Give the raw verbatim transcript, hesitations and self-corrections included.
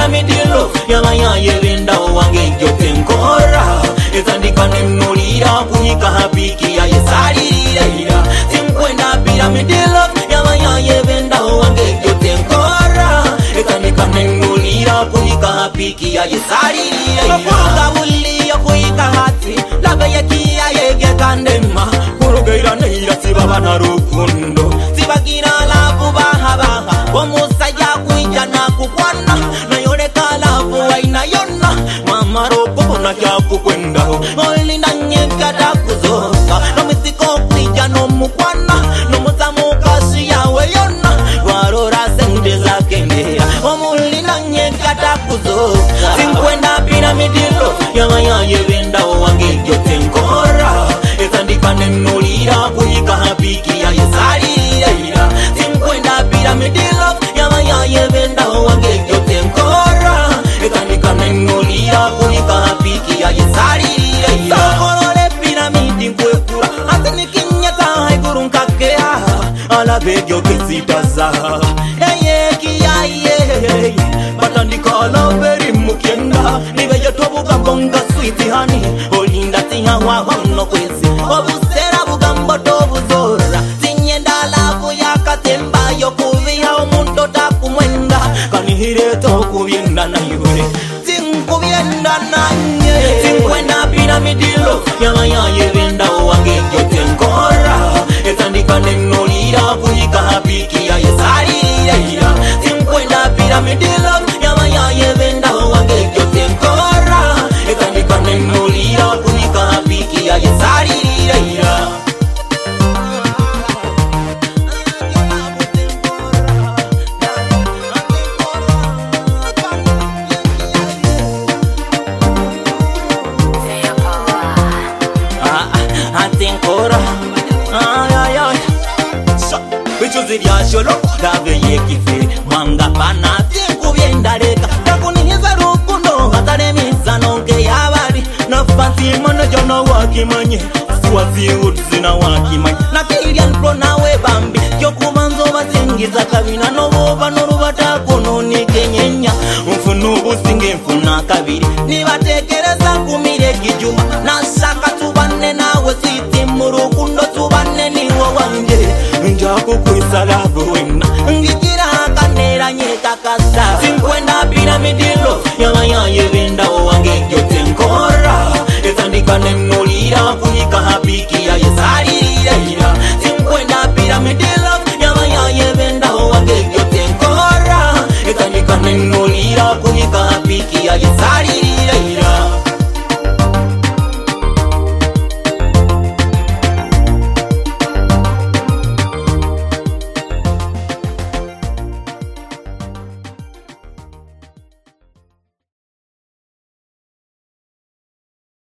piramidi love yabaye benda wange jote nkora etandika nemulira kunyika hapiki ya yesalira tinkwenda piramidi love yabaye benda wange jote nkora etandika nemulira kunyika hapiki ya yesalira kuruga buli yakuyika hati laga yakia yege kandema kurugeira neira sibaba na rukundo sibagira labu bahaba omusajja kuija na kukwana na yole kalabu aina yonna mama ropo na kyakukwenda olinda nyekata kuzoka no misiko kuija no mukwana no mutamuka si yawe yonna warora sende zakendera omulinda nyekata kuzoka tinkwenda piramidi love yabaye benda wange jote nkora etandika nemulira kuyika hapiki ya yesalira tinkwenda piramidi love yabaye benda wange jote nkora etandika nemulira kuyika hapiki ya yesalira sokolole piramidi nkwekura ate nikinyata haiguru nkakea alabegyo kesitaza eye kiyaye batandika alaberi mukienda nibeyo tobuga bonga sweet honey olinda tinga wa hono kwezi obusera bugambo tobuzora tinyenda lavu yakatemba yokubiya omuntu takumwenda kanihire tokubyenda nayo tinkubyenda nanye tinkwenda piramidi love yabaye benda wange jote nkora etandika nemulira kuyika hapiki ya yesalira tinkwenda piramidi love yabaye benda wange jote nkora etandika nemulira kuyika hapiki ya yesalira Atenkora ay ay ay so bichuzi ya sholo dave yekife manga pana tinkubyenda leka takunihiza rukundo hatare mizano ke yabari na fatima na jona wakimanye swazi udzina wakimanye na kilian pro nawe bambi yokubanzo bazingiza kabina no boba no rubata kononi kenyenya mfunu businge mfuna kabiri nibatekereza kumire kijuma na saka tubane nawe siti murukundo tubane niwo wange njako kwisala bwena